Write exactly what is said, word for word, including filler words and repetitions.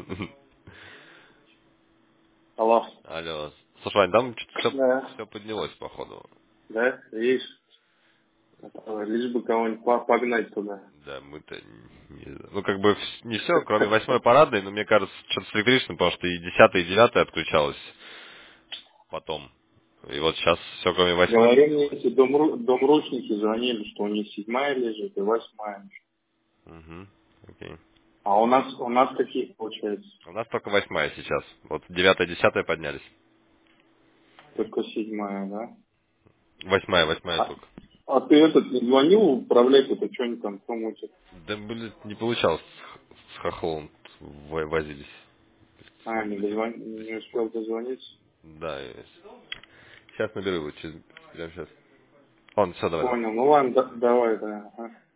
Алло. Алло. Слушай, Вань, там что-то Да. все поднялось, походу. Да, видишь? Это лишь бы кого-нибудь по- погнать туда. Да, мы-то не знаю. Ну, как бы вс- не все, кроме восьмой парадной, но мне кажется, что-то с электричеством, потому что и десятая, и девятая отключалась потом. И вот сейчас все, кроме восьмой. Говорю, мне эти домру- домручники звонили, что у них седьмая лежит и восьмая. Угу. Окей. А у нас, у нас какие получается? У нас только восьмая сейчас. Вот девятая, десятая поднялись. Только седьмая, да? Восьмая, восьмая А, только. а ты этот не звонил управлять, это что-нибудь там помутит? Да, блин, не получалось с, с хохлом в- возились. А, не, Смотрите. дозвон... не успел дозвониться? Да, сейчас наберу его через... Прямо сейчас. Он, все, давай, давай. Понял, ну ладно, да- давай, да. Ага.